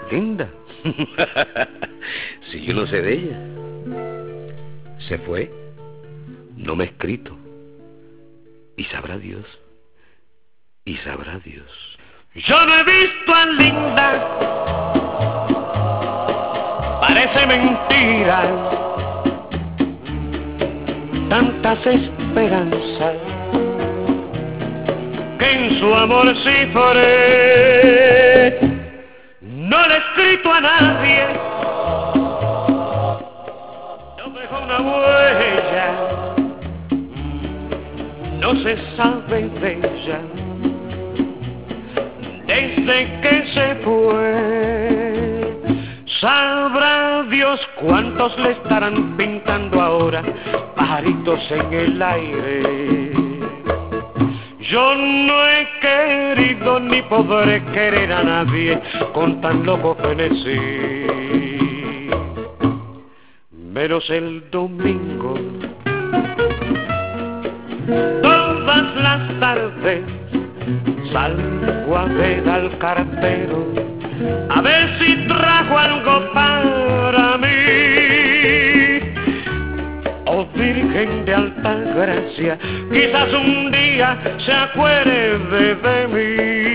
Linda. Si yo no sé de ella. Se fue, no me ha escrito. Y sabrá Dios. Y sabrá Dios. Yo no he visto a Linda, parece mentira, tantas esperanzas que en su amor cifré. No le he escrito a nadie, no dejó una huella, no se sabe de ella desde que se fue. Sabrá Dios cuántos le estarán pintando ahora pajaritos en el aire. Yo no he querido ni podré querer a nadie con tan loco frenesí. Menos el domingo, todas las tardes salgo a ver al cartero a ver si trajo algo para mí. Oh Virgen de alta gracia, quizás un día se acuerde de mí.